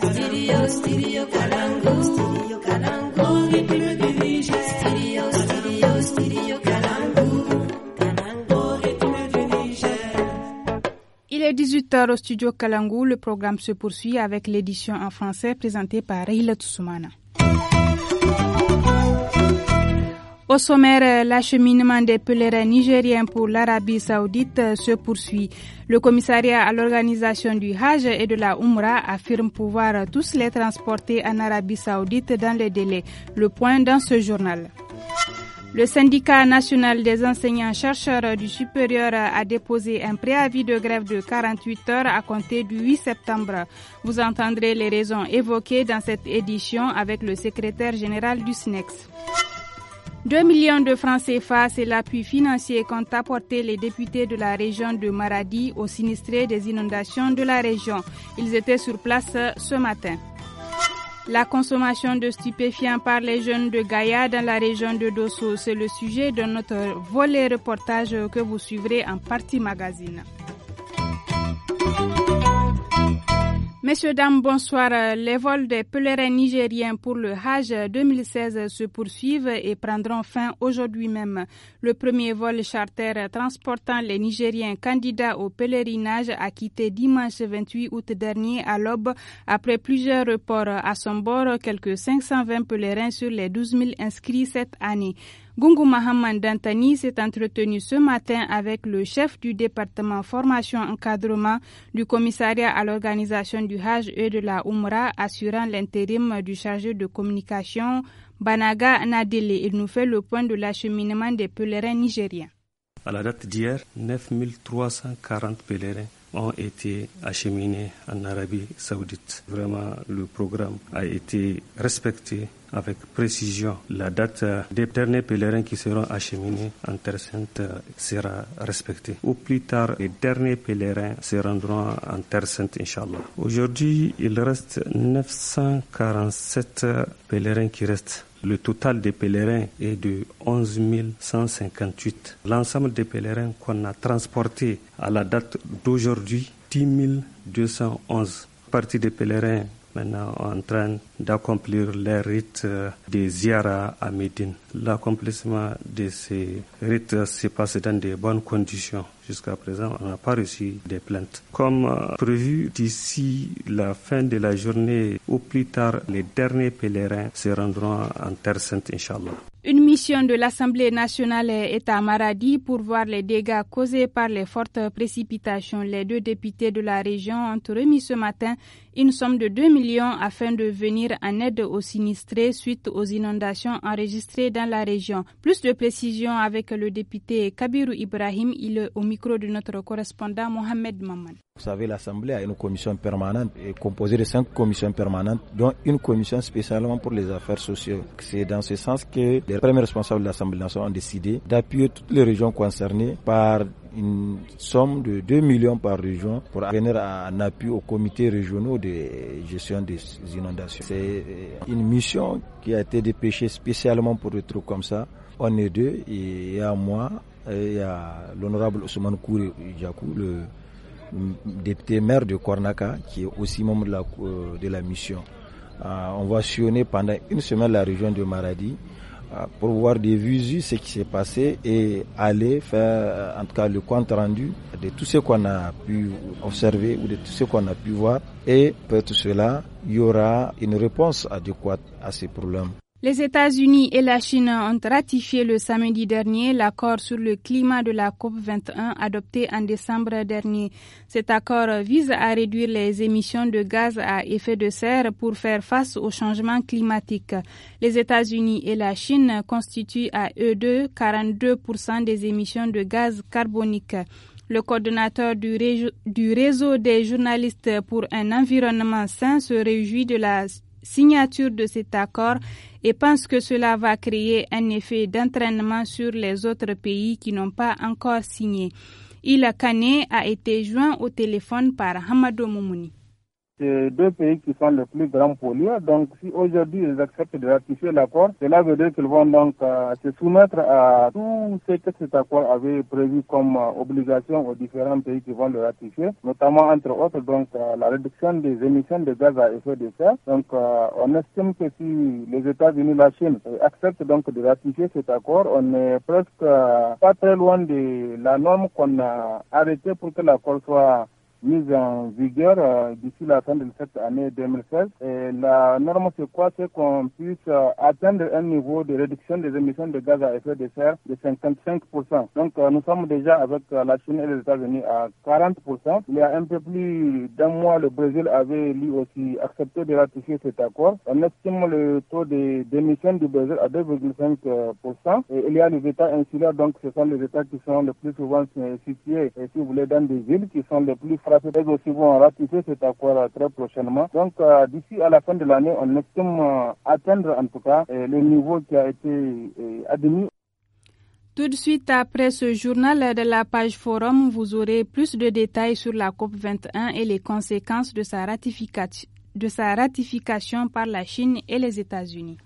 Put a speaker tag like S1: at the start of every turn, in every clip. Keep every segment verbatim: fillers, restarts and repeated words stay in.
S1: Studio, studio Kalangu. Studio Kalangu. Rythme du Niger. Studio, studio, studio Kalangu. Kalangu, rythme du Niger.
S2: Il est dix-huit heures au studio Kalangu. Le programme se poursuit avec l'édition en français présentée par Rahila Toussoumana. Au sommaire, l'acheminement des pèlerins nigériens pour l'Arabie Saoudite se poursuit. Le commissariat à l'organisation du Hajj et de la Oumra affirme pouvoir tous les transporter en Arabie Saoudite dans les délais. Le point dans ce journal. Le syndicat national des enseignants-chercheurs du supérieur a déposé un préavis de grève de quarante-huit heures à compter du huit septembre. Vous entendrez les raisons évoquées dans cette édition avec le secrétaire général du S N E X. deux millions de francs C F A, c'est l'appui financier qu'ont apporté les députés de la région de Maradi aux sinistrés des inondations de la région. Ils étaient sur place ce matin. La consommation de stupéfiants par les jeunes de Gaïa dans la région de Dosso, c'est le sujet de notre volet reportage que vous suivrez en partie magazine. Messieurs, dames, bonsoir. Les vols des pèlerins nigériens pour le Hajj deux mille seize se poursuivent et prendront fin aujourd'hui même. Le premier vol charter transportant les Nigériens candidats au pèlerinage a quitté dimanche vingt-huit août dernier à l'aube après plusieurs reports. À son bord, quelques cinq cent vingt pèlerins sur les douze mille inscrits cette année. Gungu Mahaman Dantani s'est entretenu ce matin avec le chef du département formation encadrement du commissariat à l'organisation du Hajj et de la Oumra, assurant l'intérim du chargé de communication Banaga Nadele. Il nous fait le point de l'acheminement des pèlerins nigériens.
S3: À la date d'hier, neuf mille trois cent quarante pèlerins ont été acheminés en Arabie Saoudite. Vraiment, le programme a été respecté avec précision. La date des derniers pèlerins qui seront acheminés en Terre Sainte sera respectée. Au plus tard, les derniers pèlerins se rendront en Terre Sainte, Inch'Allah. Aujourd'hui, il reste neuf cent quarante-sept pèlerins qui restent. Le total des pèlerins est de onze mille cent cinquante-huit. L'ensemble des pèlerins qu'on a transportés à la date d'aujourd'hui, dix mille deux cent onze. Partie des pèlerins maintenant en train d'accomplir les rites des Ziyara à Médine. L'accomplissement de ces rites se passe dans de bonnes conditions. Jusqu'à présent, on n'a pas reçu des plaintes. Comme prévu, d'ici la fin de la journée, au plus tard, les derniers pèlerins se rendront en Terre Sainte, Inch'Allah.
S2: Une mission de l'Assemblée nationale est à Maradi pour voir les dégâts causés par les fortes précipitations. Les deux députés de la région ont remis ce matin une somme de deux millions afin de venir en aide aux sinistrés suite aux inondations enregistrées dans la région. Plus de précisions avec le député Kabiru Ibrahim, il est au micro de notre correspondant Mohamed Maman.
S4: Vous savez, l'Assemblée a une commission permanente composée de cinq commissions permanentes, dont une commission spécialement pour les affaires sociales. C'est dans ce sens que les premiers responsables de l'Assemblée nationale ont décidé d'appuyer toutes les régions concernées par une somme de deux millions par région pour venir en appui aux comités régionaux de gestion des inondations. C'est une mission qui a été dépêchée spécialement pour des trucs comme ça. On est deux, et il y a moi, et il y a l'honorable Ousmane Kouré Djakou, le député maire de Kornaka, qui est aussi membre de la, euh, de la mission. Euh, on va sillonner pendant une semaine la région de Maradi euh, pour voir des visus ce qui s'est passé et aller faire en tout cas le compte rendu de tout ce qu'on a pu observer ou de tout ce qu'on a pu voir, et pour tout cela il y aura une réponse adéquate à ces problèmes.
S2: Les États-Unis et la Chine ont ratifié le samedi dernier l'accord sur le climat de la COP vingt et un adopté en décembre dernier. Cet accord vise à réduire les émissions de gaz à effet de serre pour faire face au changement climatique. Les États-Unis et la Chine constituent à eux deux quarante-deux pour cent des émissions de gaz carbonique. Le coordonnateur du, ré- du réseau des journalistes pour un environnement sain se réjouit de la signature de cet accord et pense que cela va créer un effet d'entraînement sur les autres pays qui n'ont pas encore signé. Ila Kane a été joint au téléphone par Hamadou Moumouni.
S5: C'est deux pays qui sont les plus grands pollueurs. Donc, si aujourd'hui ils acceptent de ratifier l'accord, cela veut dire qu'ils vont donc euh, se soumettre à tout ce que cet accord avait prévu comme euh, obligation aux différents pays qui vont le ratifier, notamment entre autres donc euh, la réduction des émissions de gaz à effet de serre. Donc, euh, on estime que si les États-Unis et la Chine euh, acceptent donc de ratifier cet accord, on est presque euh, pas très loin de la norme qu'on a arrêtée pour que l'accord soit mise en vigueur euh, d'ici la fin de cette année deux mille seize. Et la norme, c'est quoi? C'est qu'on puisse euh, atteindre un niveau de réduction des émissions de gaz à effet de serre de cinquante-cinq pour cent. Donc, euh, nous sommes déjà avec euh, la Chine et les États-Unis à quarante pour cent. Il y a un peu plus d'un mois, le Brésil avait lui aussi accepté de ratifier cet accord. On estime le taux de, d'émission du Brésil à deux virgule cinq pour cent. Et il y a les États insulaires, donc ce sont les États qui sont le plus souvent situés, et si vous voulez, dans des villes qui sont les plus frappées. Elles aussi vont ratifier cet accord très prochainement. Donc, euh, d'ici à la fin de l'année, on estime euh, atteindre en tout cas euh, le niveau qui a été euh, admis.
S2: Tout de suite après ce journal de la page Forum, vous aurez plus de détails sur la COP vingt et un et les conséquences de sa ratification, de sa ratification par la Chine et les États-Unis.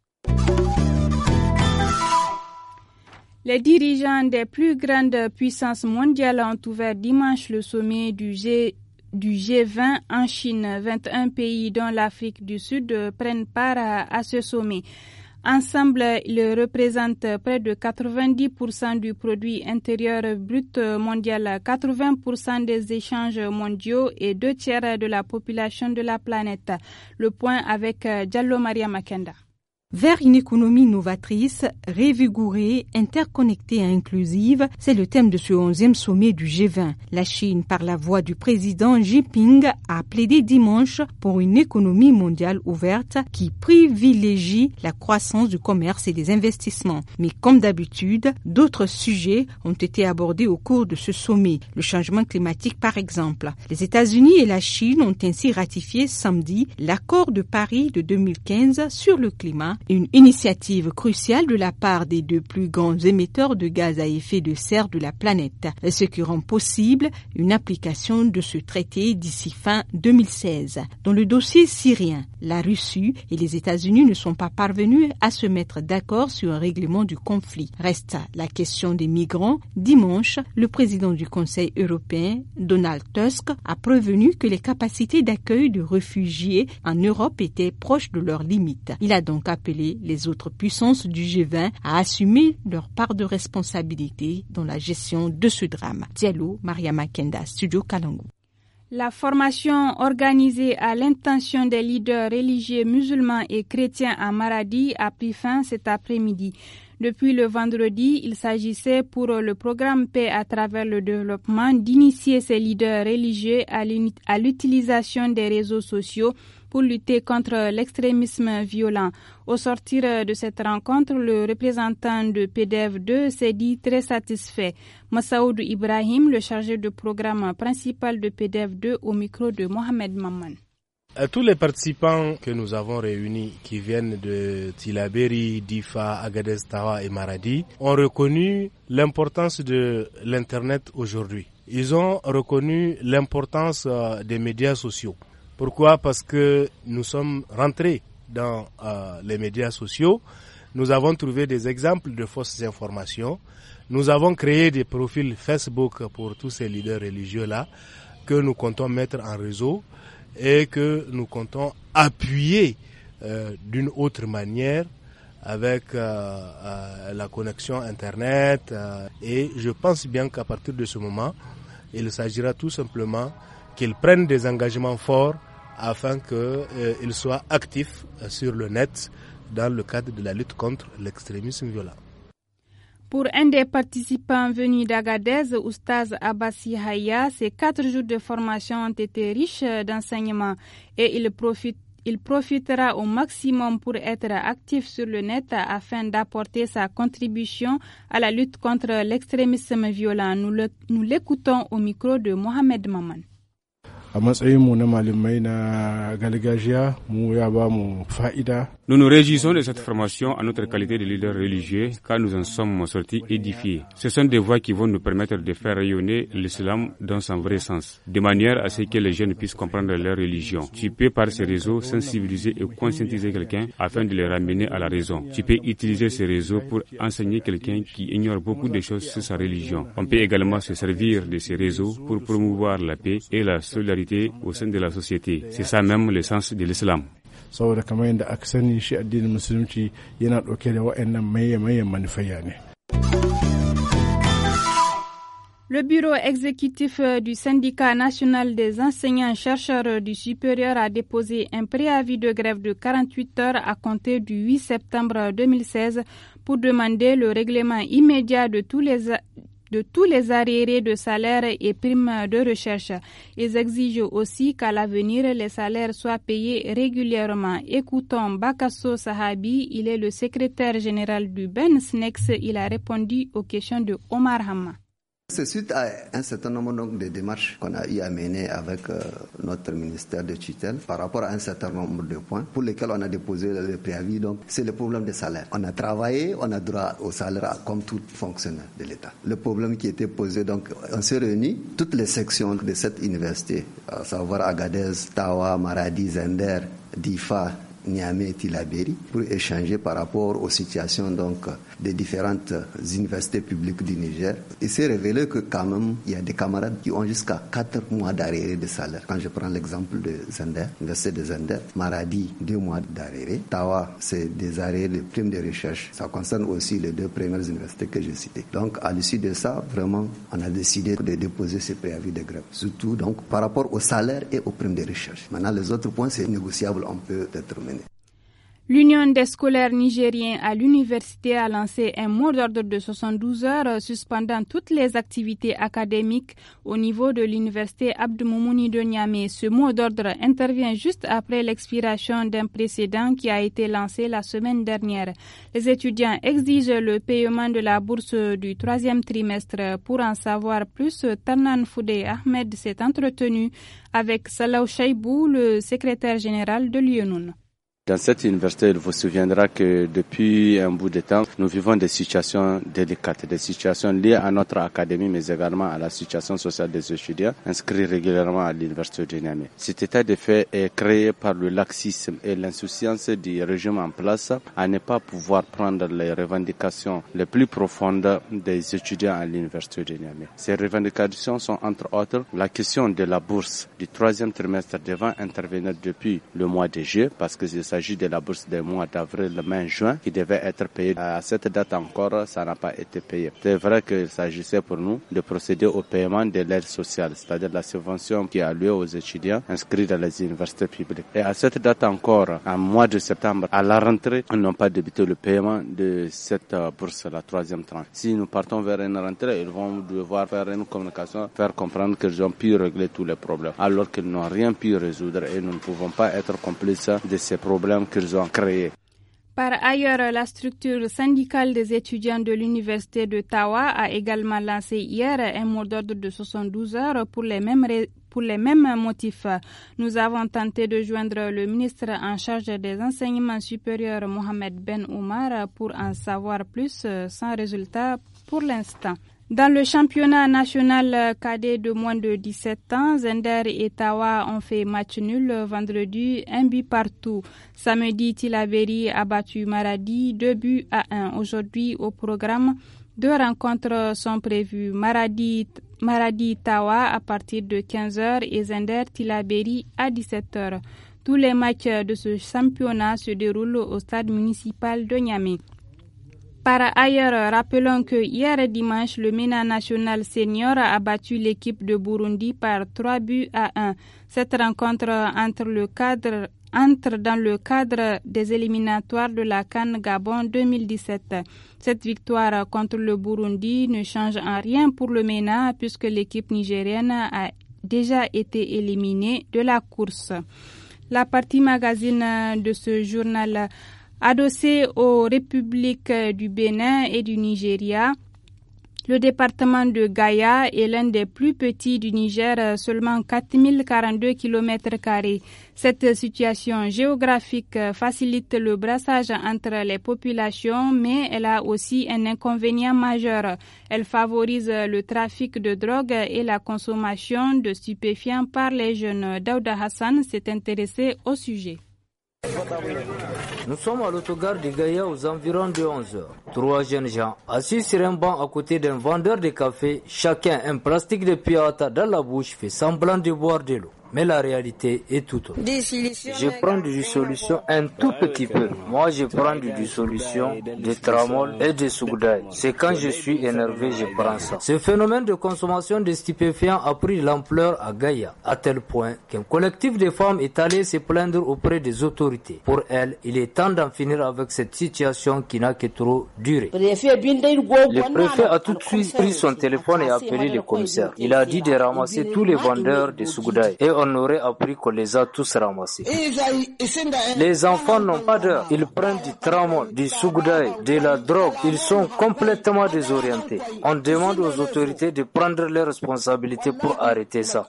S2: Les dirigeants des plus grandes puissances mondiales ont ouvert dimanche le sommet du G, du G vingt en Chine. vingt et un pays dont l'Afrique du Sud prennent part à, à ce sommet. Ensemble, ils représentent près de quatre-vingt-dix pour cent du produit intérieur brut mondial, quatre-vingts pour cent des échanges mondiaux et deux tiers de la population de la planète. Le point avec Diallo Maria Makenda.
S6: Vers une économie novatrice, révigorée, interconnectée et inclusive, c'est le thème de ce onzième sommet du G vingt. La Chine, par la voix du président Xi Jinping, a plaidé dimanche pour une économie mondiale ouverte qui privilégie la croissance du commerce et des investissements. Mais comme d'habitude, d'autres sujets ont été abordés au cours de ce sommet. Le changement climatique, par exemple. Les États-Unis et la Chine ont ainsi ratifié samedi l'accord de Paris de deux mille quinze sur le climat, une initiative cruciale de la part des deux plus grands émetteurs de gaz à effet de serre de la planète, ce qui rend possible une application de ce traité d'ici fin deux mille seize. Dans le dossier syrien, la Russie et les États-Unis ne sont pas parvenus à se mettre d'accord sur un règlement du conflit. Reste la question des migrants. Dimanche, le président du Conseil européen, Donald Tusk, a prévenu que les capacités d'accueil de réfugiés en Europe étaient proches de leurs limites. Il a donc appelé les autres puissances du G vingt à assumer leur part de responsabilité dans la gestion de ce drame. Diallo, Maria Makenda, Studio Kalangu.
S2: La formation organisée à l'intention des leaders religieux musulmans et chrétiens à Maradi a pris fin cet après-midi. Depuis le vendredi, il s'agissait pour le programme Paix à travers le développement d'initier ces leaders religieux à l'utilisation des réseaux sociaux pour lutter contre l'extrémisme violent. Au sortir de cette rencontre, le représentant de P D F deux s'est dit très satisfait. Massaoud Ibrahim, le chargé de programme principal de P D F deux, au micro de Mohamed Maman.
S7: À tous les participants que nous avons réunis, qui viennent de Tilaberi, Difa, Agadez, Tawa et Maradi, ont reconnu l'importance de l'Internet aujourd'hui. Ils ont reconnu l'importance des médias sociaux. Pourquoi? Parce que nous sommes rentrés dans euh, les médias sociaux, nous avons trouvé des exemples de fausses informations, nous avons créé des profils Facebook pour tous ces leaders religieux-là que nous comptons mettre en réseau et que nous comptons appuyer euh, d'une autre manière avec euh, euh, la connexion Internet euh, et je pense bien qu'à partir de ce moment, il s'agira tout simplement qu'ils prennent des engagements forts afin qu'ils euh, soient actifs euh, sur le net dans le cadre de la lutte contre l'extrémisme violent.
S2: Pour un des participants venus d'Agadez, Oustaz Abbassi Haya, ces quatre jours de formation ont été riches d'enseignements et il profite Il profitera au maximum pour être actif sur le net afin d'apporter sa contribution à la lutte contre l'extrémisme violent. Nous, le, nous l'écoutons au micro de Mohamed Maman.
S8: A matsayinmu na malamai na gargajiya mu ya ba mu fa'ida.
S9: Nous nous réjouissons de cette formation en notre qualité de leader religieux car nous en sommes sortis édifiés. Ce sont des voies qui vont nous permettre de faire rayonner l'islam dans son vrai sens, de manière à ce que les jeunes puissent comprendre leur religion. Tu peux par ces réseaux sensibiliser et conscientiser quelqu'un afin de les ramener à la raison. Tu peux utiliser ces réseaux pour enseigner quelqu'un qui ignore beaucoup de choses sur sa religion. On peut également se servir de ces réseaux pour promouvoir la paix et la solidarité au sein de la société. C'est ça même le sens de l'islam.
S8: Saboda kamar yadda aka sani shi addinin musulunci yana ɗauke da waɗannan maye-mayen manufaya ne.
S2: Le bureau exécutif du syndicat national des enseignants-chercheurs du supérieur a déposé un préavis de grève de quarante-huit heures à compter du huit septembre deux mille seize pour demander le règlement immédiat de tous les de tous les arriérés de salaire et primes de recherche. Ils exigent aussi qu'à l'avenir, les salaires soient payés régulièrement. Écoutons Bakasso Sahabi, il est le secrétaire général du B E N S N E X. Il a répondu aux questions de Omar Hamma.
S10: C'est suite à un certain nombre donc, de démarches qu'on a eu à mener avec euh, notre ministère de tutelle par rapport à un certain nombre de points pour lesquels on a déposé le préavis. Donc, c'est le problème des salaires. On a travaillé, on a droit au salaire comme tout fonctionnaire de l'État. Le problème qui était posé, donc, on s'est réunis, toutes les sections de cette université, à savoir Agadez, Tawa, Maradi, Zender, Difa, Niamey, Tillabéri, pour échanger par rapport aux situations donc des différentes universités publiques du Niger. Il s'est révélé que quand même, il y a des camarades qui ont jusqu'à quatre mois d'arriéré de salaire. Quand je prends l'exemple de Zender, l'université de Zender, Maradi, deux mois d'arriéré. Tawa, c'est des arrêts de primes de recherche. Ça concerne aussi les deux premières universités que j'ai citées. Donc, à l'issue de ça, vraiment, on a décidé de déposer ces préavis de grève. Surtout, donc, par rapport au salaire et aux primes de recherche. Maintenant, les autres points, c'est négociable, on peut déterminer.
S2: L'Union des scolaires nigériens à l'université a lancé un mot d'ordre de soixante-douze heures suspendant toutes les activités académiques au niveau de l'université Abdou Moumouni de Niamey. Ce mot d'ordre intervient juste après l'expiration d'un précédent qui a été lancé la semaine dernière. Les étudiants exigent le paiement de la bourse du troisième trimestre. Pour en savoir plus, Tarnan Foudé Ahmed s'est entretenu avec Salaw Chaibou, le secrétaire général de l'U N O N.
S11: Dans cette université, il vous souviendra que depuis un bout de temps, nous vivons des situations délicates, des situations liées à notre académie, mais également à la situation sociale des étudiants inscrits régulièrement à l'université de Niamey. Cet état de fait est créé par le laxisme et l'insouciance du régime en place à ne pas pouvoir prendre les revendications les plus profondes des étudiants à l'université de Niamey. Ces revendications sont entre autres la question de la bourse du troisième trimestre devant intervenir depuis le mois de juillet, parce que c'est ça. Il s'agit de la bourse des mois d'avril, mai, juin qui devait être payée. À cette date encore, ça n'a pas été payé. C'est vrai qu'il s'agissait pour nous de procéder au paiement de l'aide sociale, c'est-à-dire la subvention qui a lieu aux étudiants inscrits dans les universités publiques. Et à cette date encore, en mois de septembre, à la rentrée, ils n'ont pas débuté le paiement de cette bourse, la troisième tranche. Si nous partons vers une rentrée, ils vont devoir faire une communication, faire comprendre qu'ils ont pu régler tous les problèmes, alors qu'ils n'ont rien pu résoudre et nous ne pouvons pas être complices de ces problèmes qu'ils ont créés.
S2: Par ailleurs, la structure syndicale des étudiants de l'université de Tawa a également lancé hier un mot d'ordre de soixante-douze heures pour les mêmes pour les mêmes motifs. Nous avons tenté de joindre le ministre en charge des enseignements supérieurs, Mohamed Ben Oumar, pour en savoir plus, sans résultat pour l'instant. Dans le championnat national cadet de moins de dix-sept ans, Zender et Tawa ont fait match nul vendredi, un but partout. Samedi, Tillabéri a battu Maradi, deux buts à un. Aujourd'hui, au programme, deux rencontres sont prévues. Maradi, Maradi Tawa à partir de quinze heures et Zender Tillabéri à dix-sept heures. Tous les matchs de ce championnat se déroulent au stade municipal de Niamey. Par ailleurs, rappelons que hier dimanche, le MENA national senior a battu l'équipe de Burundi par trois buts à un. Cette rencontre entre, le cadre, entre dans le cadre des éliminatoires de la CAN Gabon deux mille dix-sept. Cette victoire contre le Burundi ne change en rien pour le MENA puisque l'équipe nigérienne a déjà été éliminée de la course. La partie magazine de ce journal adossé aux républiques du Bénin et du Nigeria, Le département de Gaïa est l'un des plus petits du Niger, seulement quatre mille quarante-deux kilomètres carrés. Cette situation géographique facilite le brassage entre les populations, mais elle a aussi un inconvénient majeur. Elle favorise le trafic de drogue et la consommation de stupéfiants par les jeunes. Daouda Hassan s'est intéressé au sujet.
S12: Nous sommes à l'autogare de Gaïa aux environs de onze heures. Trois jeunes gens assis sur un banc à côté d'un vendeur de café, chacun un plastique de piata dans la bouche, fait semblant de boire de l'eau. Mais la réalité est tout autre. Je prends du dissolution un tout petit peu. Moi, je prends du dissolution, de tramol et de sougdaï. C'est quand je suis énervé, je prends ça. Ce phénomène de consommation de stupéfiants a pris l'ampleur à Gaïa, à tel point qu'un collectif de femmes est allé se plaindre auprès des autorités. Pour elles, il est temps d'en finir avec cette situation qui n'a que trop duré. Le préfet a tout de suite pris son téléphone et appelé le commissaire. Il a dit de ramasser tous les vendeurs de sougdaï. Et on aurait appris qu'on les a tous ramassés. Les enfants n'ont pas d'heure. Ils prennent du tramol, du sougdaï, de la drogue. Ils sont complètement désorientés. On demande aux autorités de prendre leurs responsabilités pour arrêter ça.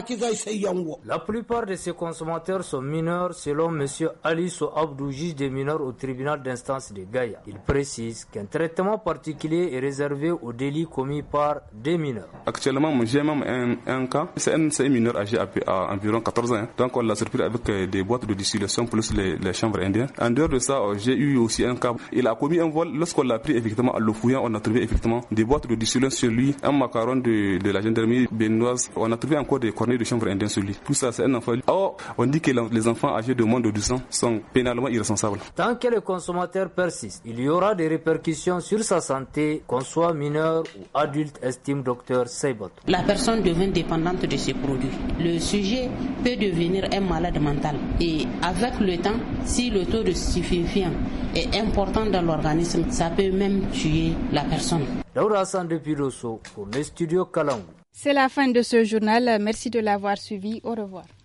S12: La plupart de ces consommateurs sont mineurs, selon M. Ali So Abdou, juge des mineurs au tribunal d'instance de Gaïa. Il précise qu'un traitement particulier est réservé aux délits commis par des mineurs.
S13: Actuellement, j'ai même un, un cas. C'est un, un mineur âgé à environ quatorze ans. Donc on l'a surpris avec euh, des boîtes de distillation plus les, les chambres indiennes. En dehors de ça, euh, j'ai eu aussi un cas. Il a commis un vol. Lorsqu'on l'a pris effectivement à le fouillant, on a trouvé effectivement des boîtes de distillation sur lui, un macaron de, de la gendarmerie béninoise. On a trouvé encore des cornets de chambres indiennes sur lui. Tout ça, c'est un enfant. Or, on dit que les enfants âgés de moins de douze ans sont pénalement irresponsables.
S12: Tant que le consommateur persiste, il y aura des répercussions sur sa santé, qu'on soit mineur ou adulte, estime docteur Seibat.
S14: La personne devient dépendante de ces produits. Le sujet peut devenir un malade mental. Et avec le temps, si le taux de stupéfiant est important dans l'organisme, ça peut même tuer la personne.
S12: Daouda Hassan depuis Dosso pour le studio Kalangu.
S2: C'est la fin de ce journal. Merci de l'avoir suivi. Au revoir.